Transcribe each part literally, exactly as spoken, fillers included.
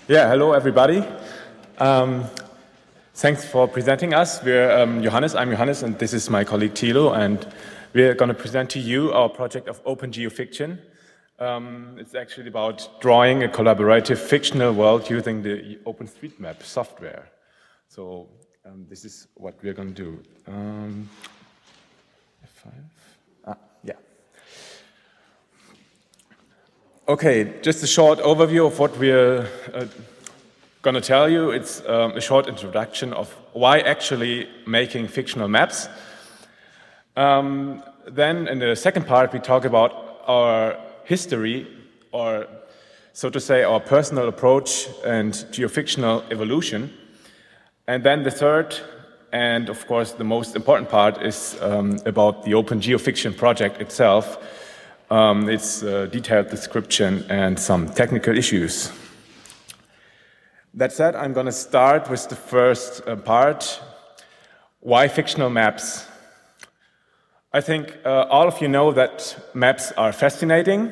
Yeah, hello everybody. Um, thanks for presenting us. We're um, Johannes, I'm Johannes, and this is my colleague Thilo, and we're going to present to you our project of Open Geofiction. Um, it's actually about drawing a collaborative fictional world using the OpenStreetMap software. So um, this is what we're going to do. Um, F five. Ah, yeah. Okay, just a short overview of what we're uh, going to tell you. It's um, a short introduction of why actually making fictional maps. Um, then in the second part, we talk about our history, or so to say, our personal approach and geofictional evolution. And then the third, and of course the most important part, is um, about the Open Geofiction project itself. Um, its a detailed description and some technical issues. That said, I'm going to start with the first uh, part. Why fictional maps? I think uh, all of you know that maps are fascinating,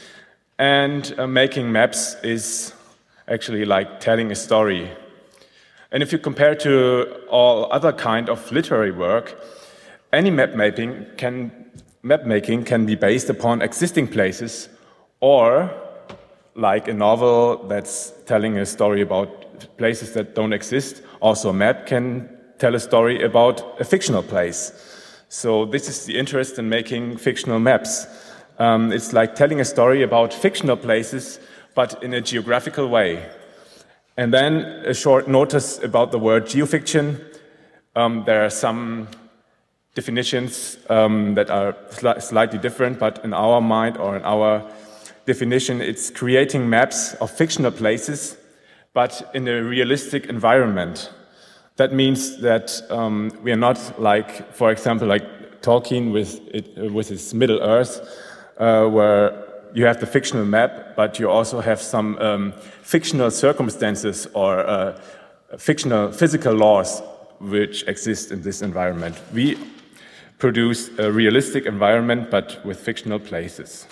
and uh, making maps is actually like telling a story. And if you compare to all other kind of literary work, any map mapping can Map making can be based upon existing places, or like a novel that's telling a story about places that don't exist. Also, a map can tell a story about a fictional place. So this is the interest in making fictional maps. Um, it's like telling a story about fictional places, but in a geographical way. And then a short notice about the word geofiction. Um, there are some definitions um, that are sli slightly different, but in our mind or in our definition, it's creating maps of fictional places, but in a realistic environment. That means that um, we are not like, for example, like Tolkien with, it, uh, with his Middle-earth, uh, where you have the fictional map, but you also have some um, fictional circumstances or uh, fictional physical laws which exist in this environment. We produce a realistic environment, but with fictional places.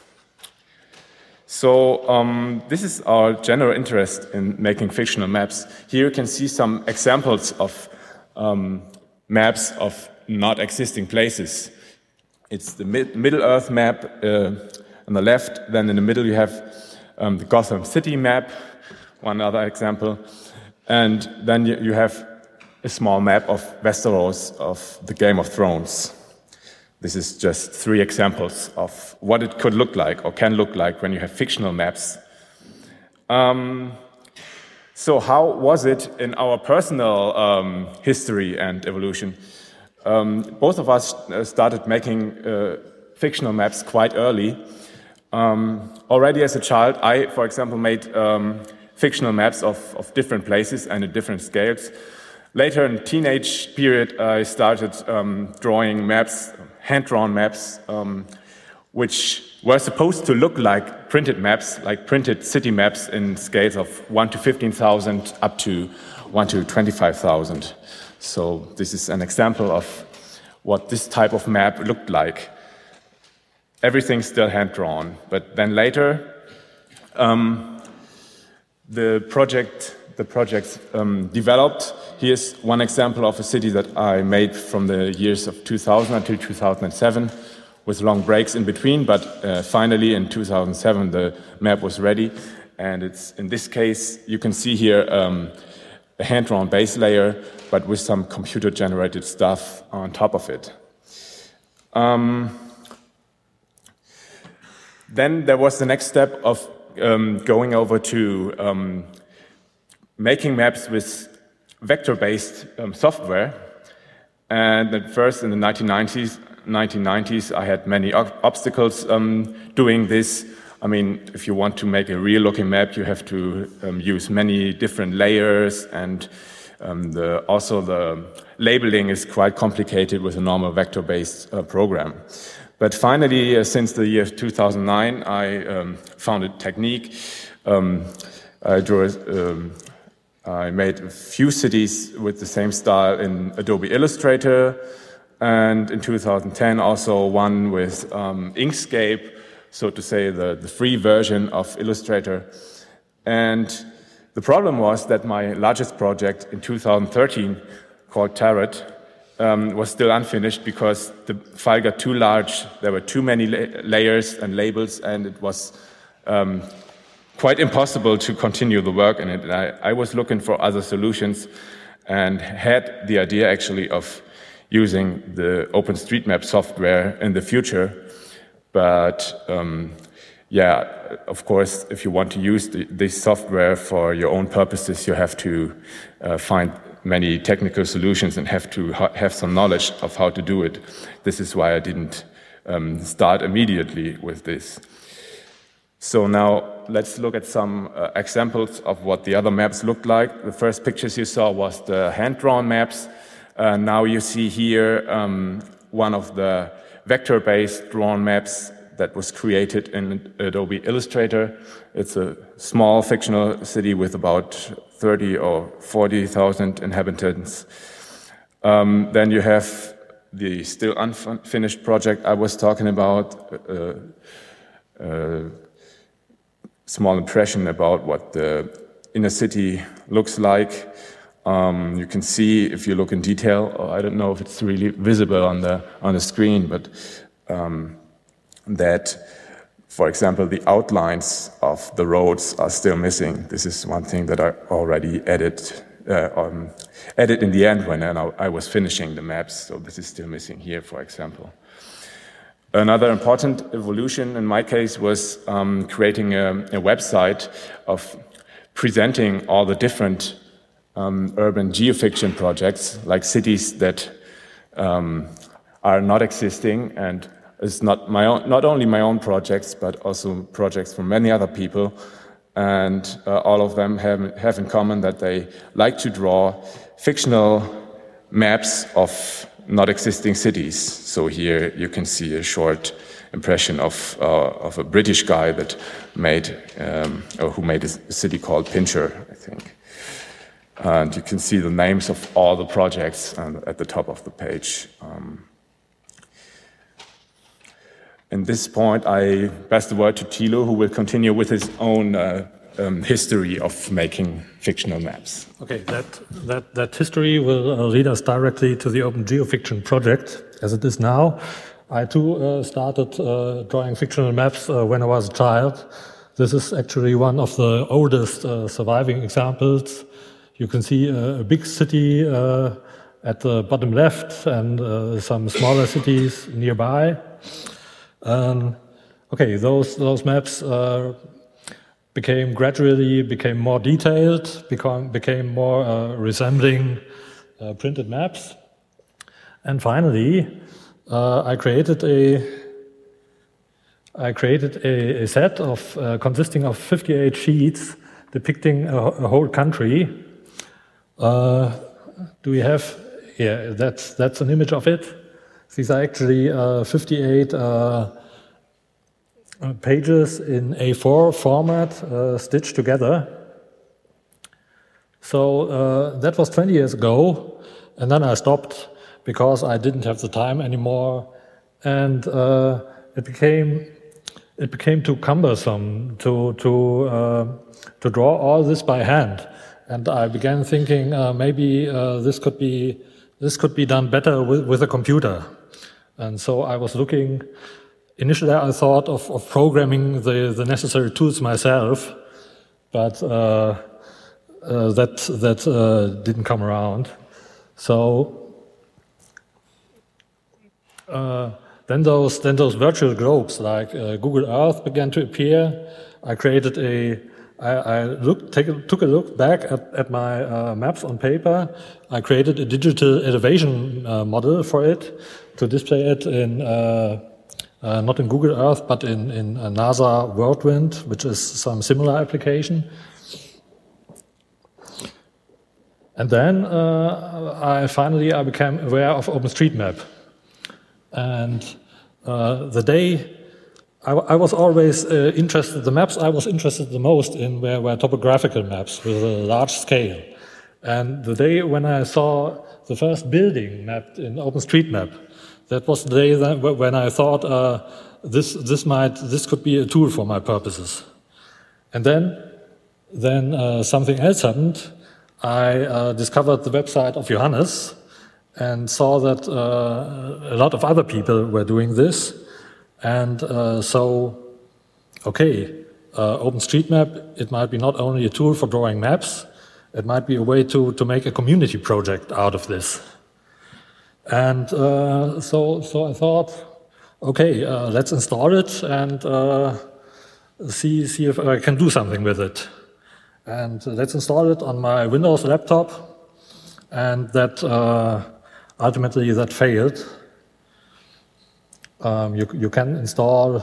So um, this is our general interest in making fictional maps. Here you can see some examples of um, maps of not existing places. It's the mid Middle-earth map uh, on the left, then in the middle you have um, the Gotham City map, one other example, and then you, you have a small map of Westeros of the Game of Thrones. This is just three examples of what it could look like or can look like when you have fictional maps. Um, so how was it in our personal um, history and evolution? Um, both of us started making uh, fictional maps quite early. Um, already as a child, I, for example, made um, fictional maps of, of different places and at different scales. Later in the teenage period, I started um, drawing maps, hand-drawn maps, um, which were supposed to look like printed maps, like printed city maps in scales of one to fifteen thousand up to one to twenty-five thousand. So this is an example of what this type of map looked like. Everything's still hand-drawn, but then later, um, the project the projects um, developed. Here's one example of a city that I made from the years of two thousand until two thousand seven, with long breaks in between, but uh, finally in two thousand seven the map was ready, and it's in this case you can see here um, a hand-drawn base layer, but with some computer-generated stuff on top of it. Um, then there was the next step of um, going over to um, making maps with vector-based um, software. And at first, in the nineteen nineties, I had many ob obstacles um, doing this. I mean, if you want to make a real-looking map, you have to um, use many different layers, and um, the, also the labeling is quite complicated with a normal vector-based uh, program. But finally, uh, since the year two thousand nine, I um, found a technique. Um, I drew um, I made a few cities with the same style in Adobe Illustrator, and in two thousand ten also one with um, Inkscape, so to say the, the free version of Illustrator. And The problem was that my largest project in two thousand thirteen, called Tarot, um, was still unfinished because the file got too large. There were too many la layers and labels, and it was um, quite impossible to continue the work in it. And I, I was looking for other solutions and had the idea actually of using the OpenStreetMap software in the future. But um, yeah, of course, if you want to use the, this software for your own purposes, you have to uh, find many technical solutions and have to ha have some knowledge of how to do it. This is why I didn't um, start immediately with this. So now let's look at some uh, examples of what the other maps looked like. The first pictures you saw was the hand-drawn maps. Uh, now you see here um, one of the vector-based drawn maps that was created in Adobe Illustrator. It's a small fictional city with about thirty or forty thousand inhabitants. Um, then you have the still unfinished project I was talking about, uh, uh, small impression about what the inner city looks like. Um, you can see if you look in detail, oh, I don't know if it's really visible on the, on the screen, but um, that, for example, the outlines of the roads are still missing. This is one thing that I already added, uh, um, added in the end when I, I was finishing the maps, so this is still missing here, for example. Another important evolution in my case was um, creating a, a website of presenting all the different um, urban geofiction projects, like cities that um, are not existing, and it's not my own, not only my own projects, but also projects from many other people, and uh, all of them have, have in common that they like to draw fictional maps of not existing cities. So here you can see a short impression of, uh, of a British guy that made, um, or who made a city called Pincher, I think. And you can see the names of all the projects uh, at the top of the page. Um, At this point, I pass the word to Thilo, who will continue with his own uh, um, history of making fictional maps. Okay, that, that, that history will uh, lead us directly to the Open Geofiction project, as it is now. I too uh, started uh, drawing fictional maps uh, when I was a child. This is actually one of the oldest uh, surviving examples. You can see a, a big city uh, at the bottom left and uh, some smaller cities nearby. Um, okay, those those maps uh, became gradually became more detailed, become became more uh, resembling uh, printed maps, and finally, uh, I created a I created a, a set of uh, consisting of fifty-eight sheets depicting a, a whole country. Uh, do we have? Yeah, that's that's an image of it. These are actually uh, fifty-eight uh, pages in A four format uh, stitched together. So uh, that was twenty years ago, and then I stopped because I didn't have the time anymore, and uh, it became it became too cumbersome to to uh, to draw all this by hand, and I began thinking uh, maybe uh, this could be this could be done better with, with a computer. And so I was looking, initially I thought of, of programming the, the necessary tools myself, but uh, uh, that, that uh, didn't come around. So uh, then, those, then those virtual globes like uh, Google Earth began to appear. I created a, I, I looked, take a, took a look back at, at my uh, maps on paper. I created a digital elevation uh, model for it, to display it in, uh, uh, not in Google Earth, but in, in uh, NASA Whirlwind, which is some similar application. And then uh, I finally I became aware of OpenStreetMap. And uh, the day I, I was always uh, interested, the maps I was interested the most in were, were topographical maps with a large scale. And the day when I saw the first building mapped in OpenStreetMap, that was the day that, when I thought uh, this, this, might, this could be a tool for my purposes. And then then uh, something else happened. I uh, discovered the website of Johannes and saw that uh, a lot of other people were doing this. And uh, so, okay, uh, OpenStreetMap, it might be not only a tool for drawing maps, it might be a way to, to make a community project out of this. And uh, so, so I thought, okay, uh, let's install it and uh, see, see if I can do something with it. And let's install it on my Windows laptop. And that uh, ultimately that failed. Um, you, you can install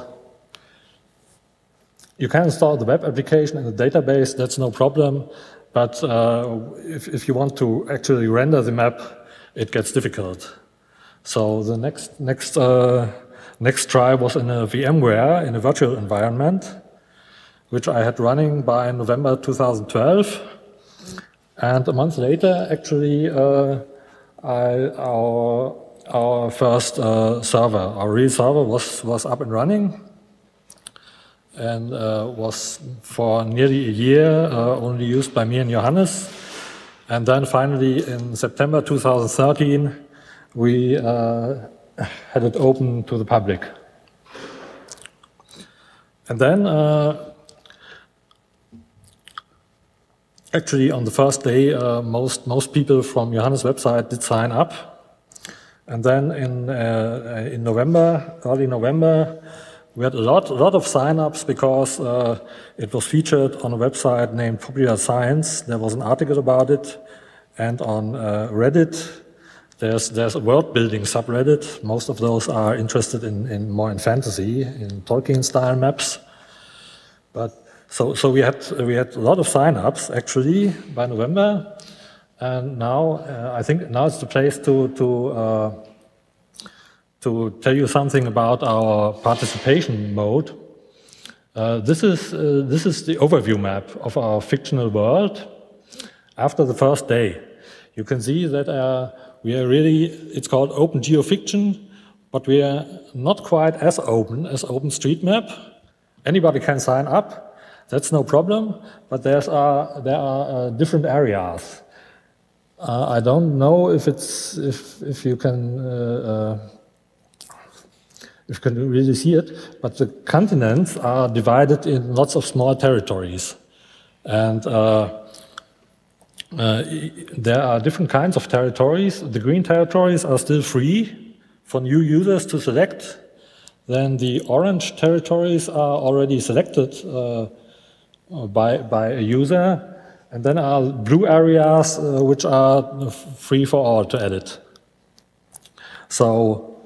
you can install the web application in the database. That's no problem. But uh, if, if you want to actually render the map, it gets difficult. So the next next uh, next try was in a VMware in a virtual environment, which I had running by November two thousand twelve. And a month later, actually, uh, I, our, our first uh, server, our real server was, was up and running and uh, was for nearly a year uh, only used by me and Johannes. And then finally, in September two thousand thirteen, we uh, had it open to the public. And then, uh, actually, on the first day, uh, most most people from Johannes' website did sign up, and then in uh, in November, early November, we had a lot a lot of sign-ups because uh, it was featured on a website named Popular Science. There was an article about it, and on uh, Reddit, there's there's a world-building subreddit. Most of those are interested in, in more in fantasy, in Tolkien-style maps, but. So, so we had we had a lot of sign-ups actually by November, and now uh, I think now it's the place to to uh, to tell you something about our participation mode. Uh, this is uh, this is the overview map of our fictional world. After the first day, you can see that uh, we are really it's called Open Geofiction, but we are not quite as open as OpenStreetMap. Anybody can sign up. That's no problem, but there's, uh, there are uh, different areas. Uh, I don't know if it's if if you can uh, uh, if you can really see it, but the continents are divided in lots of small territories, and uh, uh, there are different kinds of territories. The green territories are still free for new users to select. Then the orange territories are already selected. Uh, By, by a user, and then are blue areas uh, which are free for all to edit. So,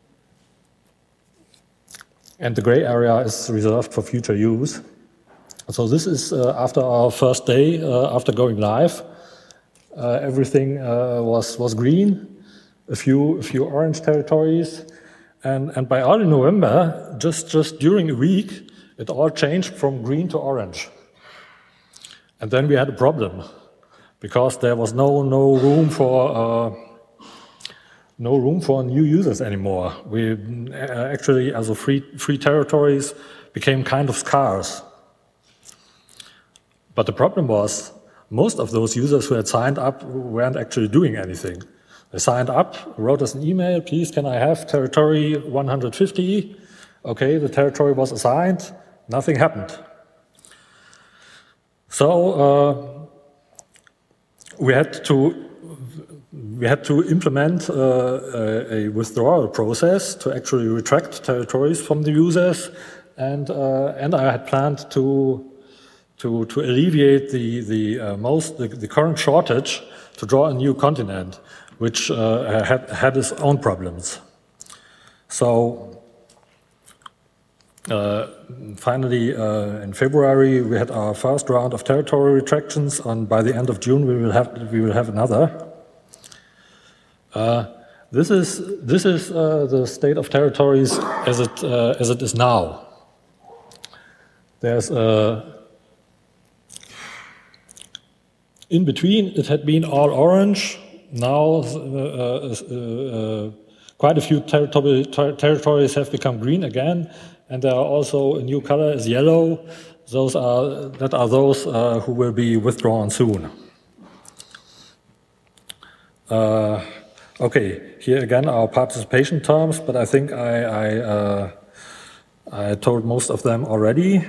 and the gray area is reserved for future use. So this is uh, after our first day, uh, after going live, uh, everything uh, was was green, a few a few orange territories, and and by early November, just just during a week, it all changed from green to orange. And then we had a problem because there was no no room for uh, no room for new users anymore. We uh, actually, as a free free territories, became kind of scarce. But the problem was most of those users who had signed up weren't actually doing anything. They signed up, wrote us an email, please can I have territory one hundred fifty? Okay, the territory was assigned, nothing happened. So uh, we had to we had to implement uh, a, a withdrawal process to actually retract territories from the users, and uh, and I had planned to to to alleviate the the uh, most the, the current shortage to draw a new continent, which uh, had had its own problems. So. Uh, finally, uh, in February, we had our first round of territory retractions, and by the end of June, we will have we will have another. Uh, this is this is uh, the state of territories as it uh, as it is now. There's uh, in between. It had been all orange. Now, uh, uh, uh, quite a few territory ter territories have become green again. And there are also a new color is yellow. those are, that are those uh, who will be withdrawn soon. Uh, okay, here again our participation terms, but I think I, I, uh, I told most of them already.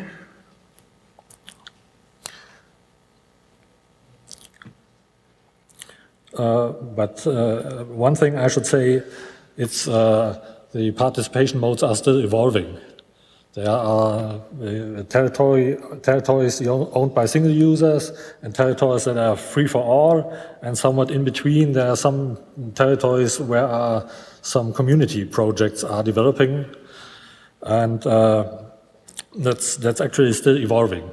Uh, but uh, one thing I should say, it's uh, the participation modes are still evolving. There are uh, territory, territories owned by single users and territories that are free for all, and somewhat in between there are some territories where uh, some community projects are developing, and uh, that's, that's actually still evolving.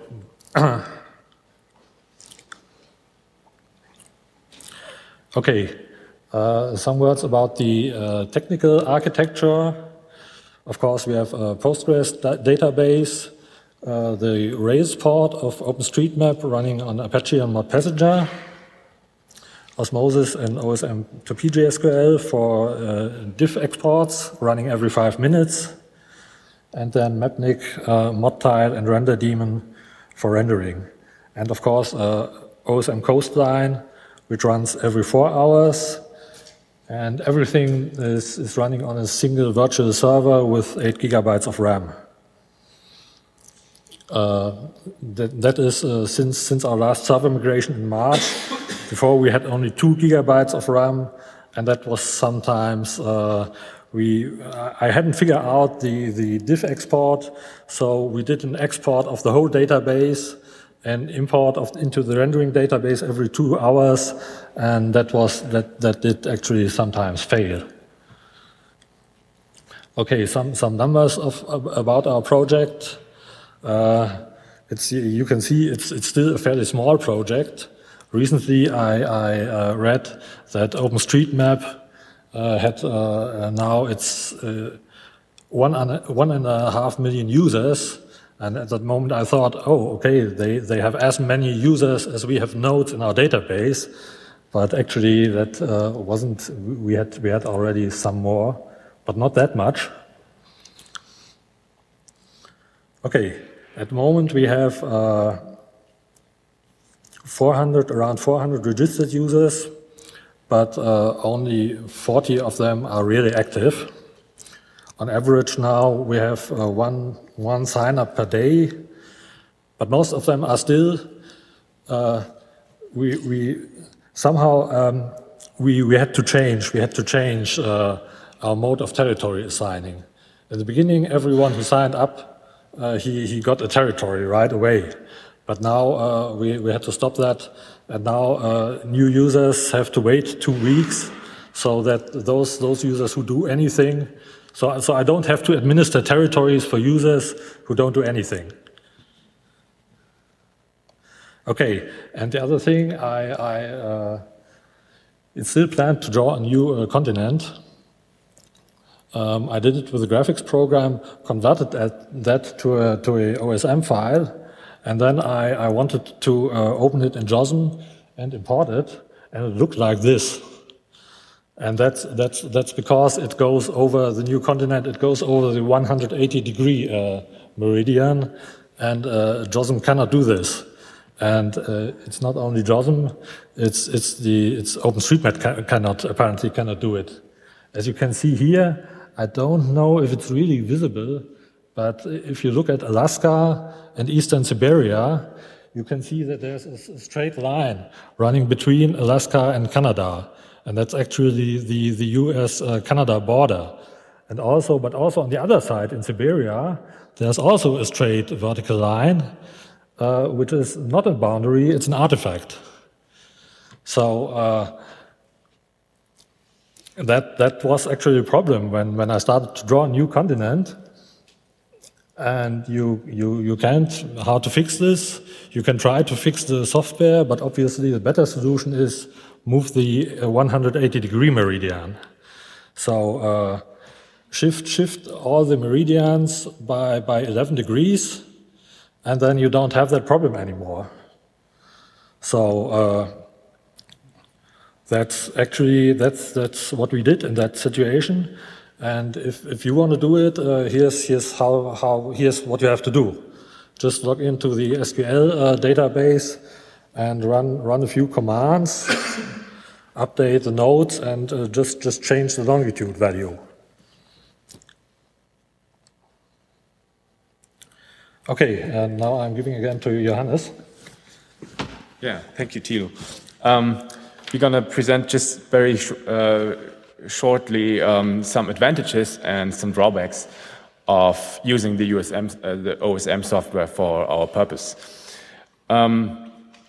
Okay, uh, some words about the uh, technical architecture. Of course, we have a Postgres da database, uh, the Rails port of OpenStreetMap running on Apache and ModPassenger, Osmosis and O S M to P J S Q L for uh, diff exports running every five minutes, and then Mapnik, uh, ModTile, and RenderDaemon for rendering. And of course, uh, O S M Coastline, which runs every four hours. And everything is, is running on a single virtual server with eight gigabytes of RAM. Uh, that, that is uh, since, since our last server migration in March. Before we had only two gigabytes of RAM, and that was sometimes, uh, we, I hadn't figured out the, the diff export, so we did an export of the whole database and import of, into the rendering database every two hours, and that was that that did actually sometimes fail. Okay, some some numbers of about our project. Uh, it's you can see it's it's still a fairly small project. Recently, I, I uh, read that OpenStreetMap uh, had uh, now it's uh, one and one and a half million users. And at that moment I thought, oh, okay, they, they have as many users as we have nodes in our database, but actually that uh, wasn't, we had, we had already some more, but not that much. Okay, at the moment we have uh, four hundred, around four hundred registered users, but uh, only forty of them are really active. On average now we have uh, one, one sign up per day, but most of them are still, uh, we, we somehow um, we, we had to change, we had to change uh, our mode of territory assigning. At the beginning, everyone who signed up, uh, he, he got a territory right away. But now uh, we, we had to stop that, and now uh, new users have to wait two weeks so that those, those users who do anything, So, so I don't have to administer territories for users who don't do anything. Okay, and the other thing, I, I uh, it's still planned to draw a new uh, continent. Um, I did it with a graphics program, converted at, that to a, to a O S M file, and then I, I wanted to uh, open it in JOSM and import it, and it looked like this. And that's, that's, that's because it goes over the new continent, it goes over the one hundred eighty degree uh, meridian, and uh, JOSM cannot do this. And uh, it's not only JOSM, it's, it's, the, it's OpenStreetMap ca cannot, apparently cannot do it. As you can see here, I don't know if it's really visible, but if you look at Alaska and eastern Siberia, you can see that there's a straight line running between Alaska and Canada. And that's actually the, the U S Canada uh, border. And also, but also on the other side in Siberia, there's also a straight vertical line, uh, which is not a boundary, it's an artifact. So uh, that, that was actually a problem when, when I started to draw a new continent. And you, you, you can't, how to fix this? You can try to fix the software, but obviously the better solution is move the one hundred eighty degree meridian. So uh, shift, shift all the meridians by, by eleven degrees, and then you don't have that problem anymore. So uh, that's actually, that's, that's what we did in that situation. And if, if you want to do it, uh, here's, here's, how, how, here's what you have to do. just log into the S Q L uh, database and run, run a few commands, update the nodes, and uh, just, just change the longitude value. Okay, and now I'm giving again to Johannes. Yeah, thank you, Thilo. Um, we're going to present just very sh uh, shortly um, some advantages and some drawbacks of using the, U S M, uh, the O S M software for our purpose. Um,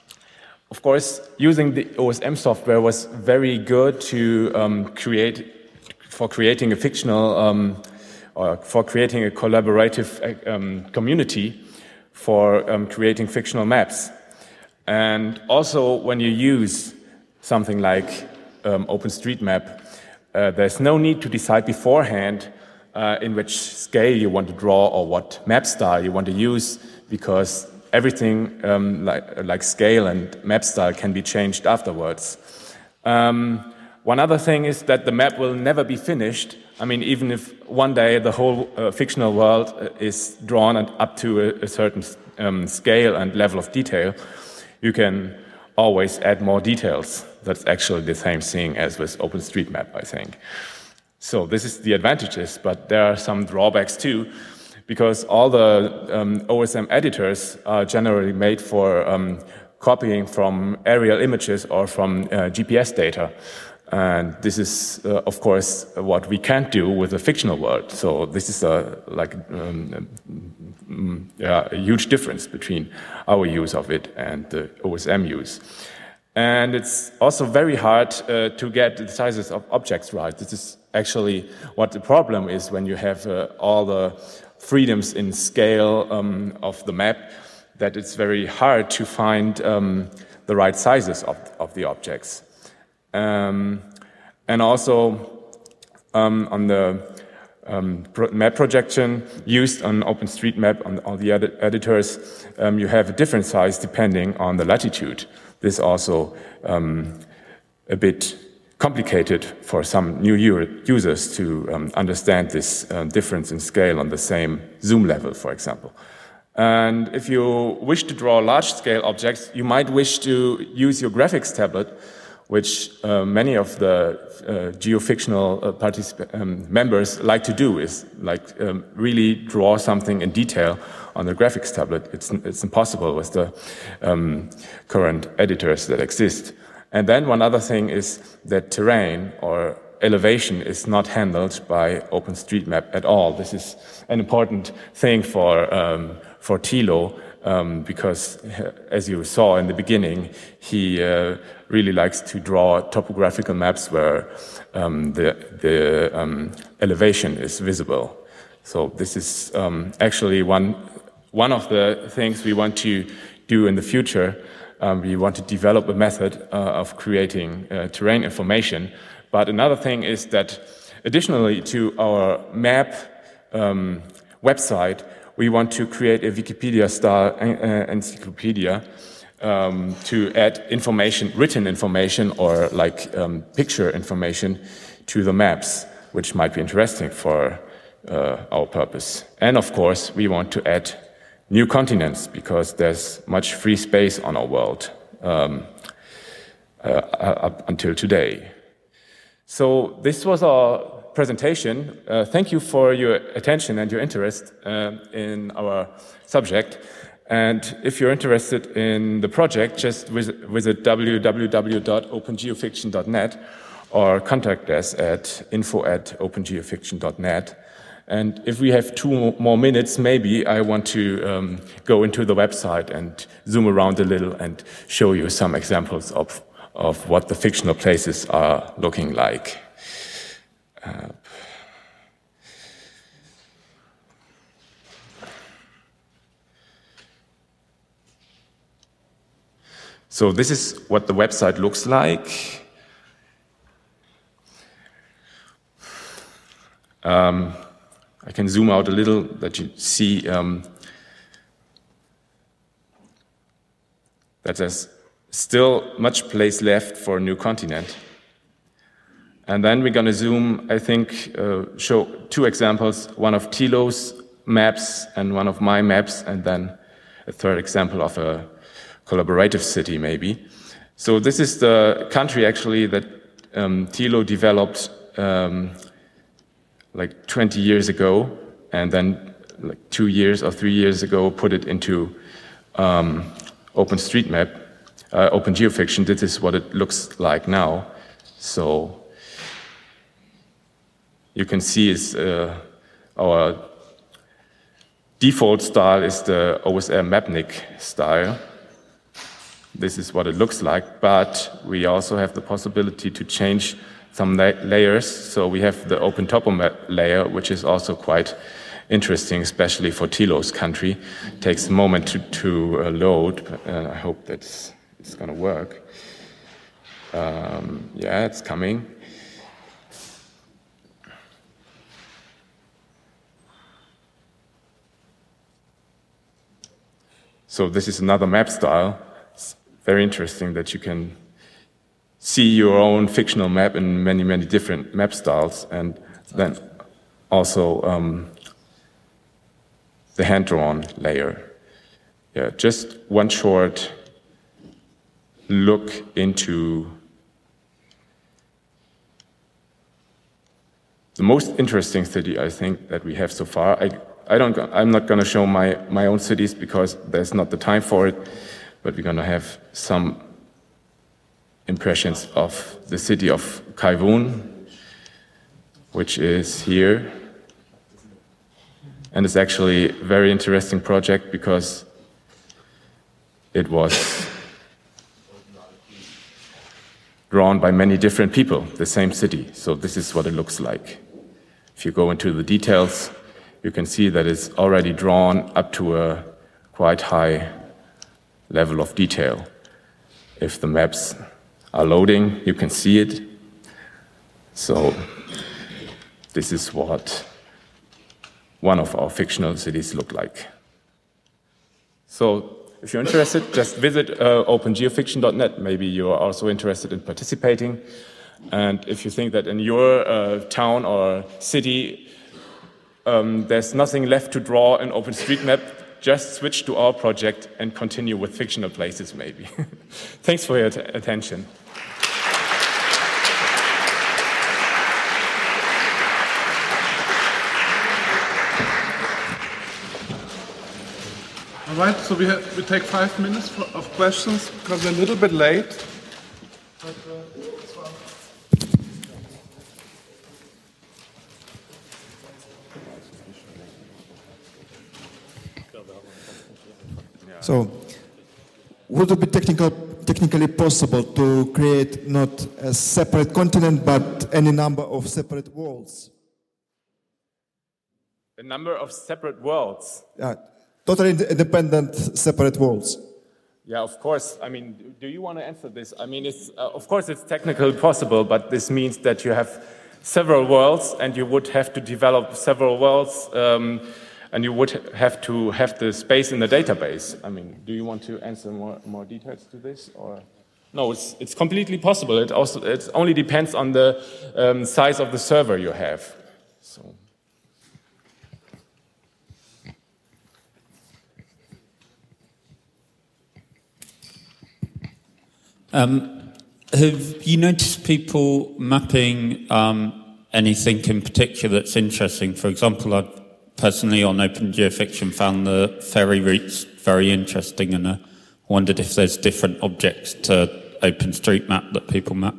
of course, using the O S M software was very good to um, create, for creating a fictional, um, or for creating a collaborative um, community for um, creating fictional maps. And also, when you use something like um, OpenStreetMap, uh, there's no need to decide beforehand uh, in which scale you want to draw or what map style you want to use, because everything um, like, like scale and map style can be changed afterwards. Um, one other thing is that the map will never be finished. I mean, even if one day the whole uh, fictional world is drawn up to a, a certain um, scale and level of detail, you can always add more details. That's actually the same thing as with OpenStreetMap, I think. So this is the advantages, but there are some drawbacks too, because all the um, O S M editors are generally made for um, copying from aerial images or from uh, G P S data. And this is, uh, of course, what we can't do with a fictional world. So this is a, like, um, um, yeah, a huge difference between our use of it and the O S M use. And it's also very hard uh, to get the sizes of objects right. This is actually what the problem is when you have uh, all the freedoms in scale um, of the map, that it's very hard to find um, the right sizes of, of the objects. Um, and also um, on the um, pro map projection used on OpenStreetMap, on all the ed editors, um, you have a different size depending on the latitude. This is also um, a bit complicated for some new users to um, understand this uh, difference in scale on the same zoom level, for example. And if you wish to draw large-scale objects, you might wish to use your graphics tablet, which uh, many of the uh, geofictional uh, um, members like to do, is like um, really draw something in detail on the graphics tablet. It's, it's impossible with the um, current editors that exist. And then one other thing is that terrain or elevation is not handled by OpenStreetMap at all. This is an important thing for, um, for Thilo, um, because as you saw in the beginning, he uh, really likes to draw topographical maps where um, the, the um, elevation is visible. So this is um, actually one, one of the things we want to do in the future. Um, we want to develop a method uh, of creating uh, terrain information. But another thing is that additionally to our map um, website, we want to create a Wikipedia-style uh, encyclopedia um, to add information, written information, or like um, picture information to the maps, which might be interesting for uh, our purpose. And of course, we want to add new continents, because there's much free space on our world um, uh, up until today. So this was our presentation. Uh, thank you for your attention and your interest uh, in our subject. And if you're interested in the project, just visit, visit w w w dot open geofiction dot net or contact us at info at open geofiction dot net. And if we have two more minutes, maybe I want to um, go into the website and zoom around a little and show you some examples of, of what the fictional places are looking like. Uh, so this is what the website looks like. Um, I can zoom out a little that you see um, that there's still much place left for a new continent. And then we're going to zoom, I think, uh, show two examples, one of Thilo's maps and one of my maps, and then a third example of a collaborative city, maybe. So this is the country actually that um, Thilo developed um, like twenty years ago, and then like two years or three years ago put it into um, OpenStreetMap, uh, OpenGeofiction. This is what it looks like now. So you can see is uh, our default style is the O S R Mapnik style. This is what it looks like, but we also have the possibility to change some la layers. So we have the OpenTopo layer, which is also quite interesting, especially for Thilo's country. It takes a moment to, to uh, load, but uh, I hope that it's going to work. Um, yeah, it's coming. So this is another map style. It's very interesting that you can see your own fictional map in many, many different map styles, and then also um, the hand-drawn layer. Yeah, just one short look into the most interesting city, I think, that we have so far. I, I don't, I'm not going to show my, my own cities because there's not the time for it, but we're going to have some impressions of the city of Kaiwun, which is here. And it's actually a very interesting project because it was drawn by many different people, the same city. So this is what it looks like. If you go into the details, you can see that it's already drawn up to a quite high level of detail. If the maps are loading, you can see it. So this is what one of our fictional cities look like. So if you're interested, just visit uh, open geofiction dot net. Maybe you're also interested in participating. And if you think that in your uh, town or city um, there's nothing left to draw in OpenStreetMap, just switch to our project and continue with fictional places maybe. Thanks for your attention. All right, so we, have, we take five minutes for, of questions because we're a little bit late. But, uh, So, would it be technical, technically possible to create not a separate continent, but any number of separate worlds? A number of separate worlds? Yeah, totally independent separate worlds. Yeah, of course. I mean, do you want to answer this? I mean, it's, uh, of course it's technically possible, but this means that you have several worlds and you would have to develop several worlds um, and you would have to have the space in the database. I mean, do you want to answer more, more details to this? Or no, it's, it's completely possible. It, also, it only depends on the um, size of the server you have. So. Um, have you noticed people mapping um, anything in particular that's interesting? For example, I've personally on OpenGeofiction found the ferry routes very interesting, and I wondered if there's different objects to OpenStreetMap that people map.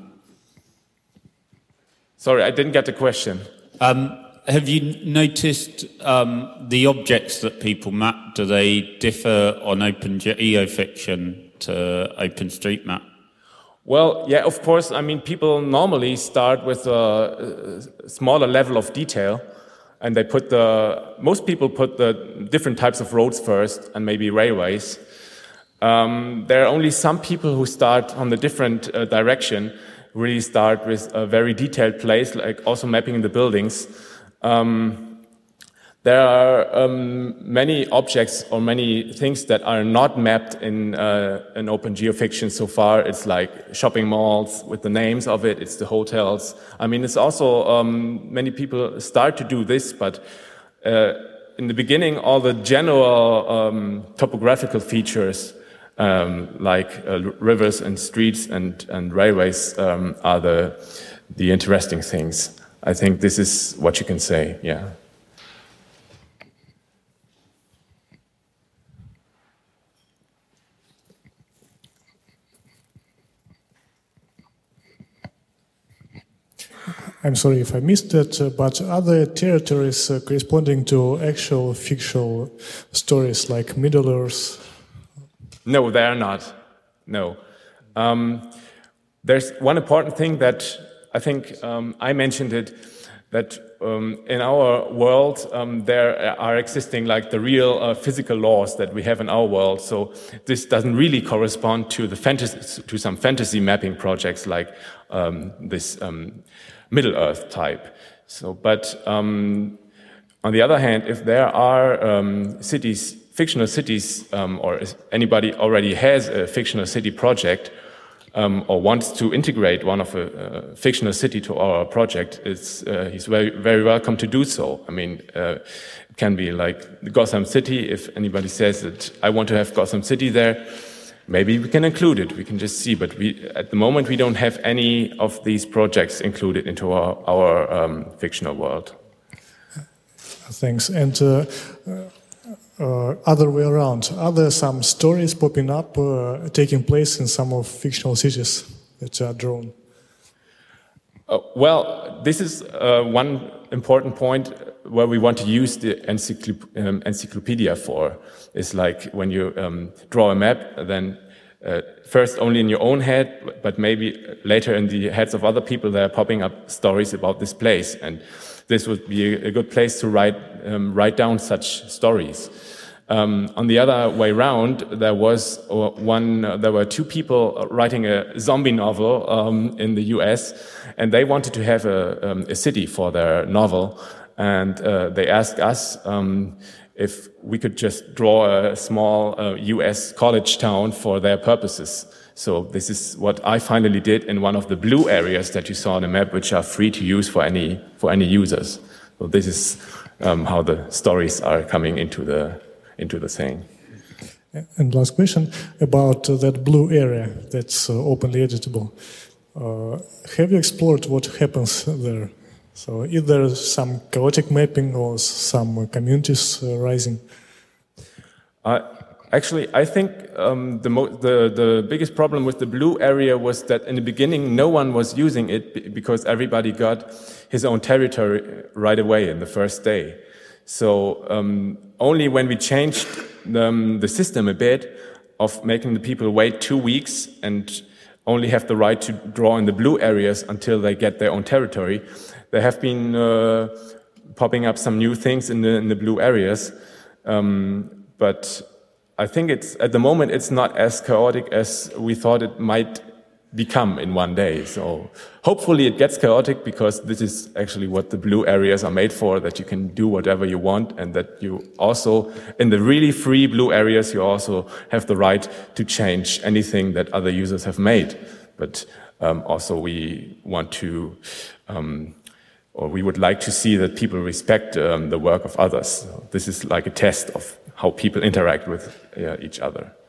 Sorry, I didn't get the question. Um, have you noticed um, the objects that people map, do they differ on OpenGeofiction to OpenStreetMap? Well, yeah, of course. I mean, people normally start with a, a smaller level of detail, and they put the, most people put the different types of roads first, and maybe railways. Um, there are only some people who start on the different uh, direction, really start with a very detailed place, like also mapping the buildings. Um, There are um, many objects or many things that are not mapped in uh, an OpenGeofiction so far. It's like shopping malls with the names of it, it's the hotels. I mean, it's also, um, many people start to do this, but uh, in the beginning, all the general um, topographical features, um, like uh, rivers and streets and, and railways, um, are the, the interesting things. I think this is what you can say, yeah. I'm sorry if I missed it, uh, but are there territories uh, corresponding to actual fictional stories like Middle-earth? No, they are not. No. Um, there's one important thing that I think um, I mentioned it, that um, in our world um, there are existing like the real uh, physical laws that we have in our world. So this doesn't really correspond to the fantasy, to some fantasy mapping projects like um, this um, Middle-earth type. So, but um, on the other hand, if there are um, cities, fictional cities, um, or if anybody already has a fictional city project, um, or wants to integrate one of a, a fictional city to our project, it's, uh, he's very, very welcome to do so. I mean, uh, it can be like Gotham City. If anybody says that I want to have Gotham City there, maybe we can include it. We can just see. But we, at the moment, we don't have any of these projects included into our, our um, fictional world. Thanks. And uh, uh, other way around, are there some stories popping up, uh, taking place in some of fictional cities that are drawn? Uh, well, this is uh, one important point where we want to use the encyclop um, encyclopedia for. Is like when you um, draw a map, then uh, first only in your own head, but maybe later in the heads of other people, there are popping up stories about this place. And this would be a good place to write, um, write down such stories. Um, on the other way round, there was one, uh, there were two people writing a zombie novel um, in the U S, and they wanted to have a, um, a city for their novel, and uh, they asked us um, if we could just draw a small uh, U S college town for their purposes. So this is what I finally did in one of the blue areas that you saw on the map, which are free to use for any for any users. So this is um, how the stories are coming into the into the thing. And last question about uh, that blue area that's uh, openly editable. Uh, have you explored what happens there? So is there some chaotic mapping or some communities uh, rising? Uh, actually, I think um, the, mo the, the biggest problem with the blue area was that in the beginning no one was using it because everybody got his own territory right away in the first day. So um, only when we changed the, um, the system a bit of making the people wait two weeks and only have the right to draw in the blue areas until they get their own territory, there have been uh, popping up some new things in the, in the blue areas. Um, but I think it's, at the moment it's not as chaotic as we thought it might become in one day. So hopefully it gets chaotic, because this is actually what the blue areas are made for, that you can do whatever you want, and that you also, in the really free blue areas, you also have the right to change anything that other users have made. But um, also we want to, um, or we would like to see that people respect um, the work of others. So this is like a test of how people interact with uh, each other.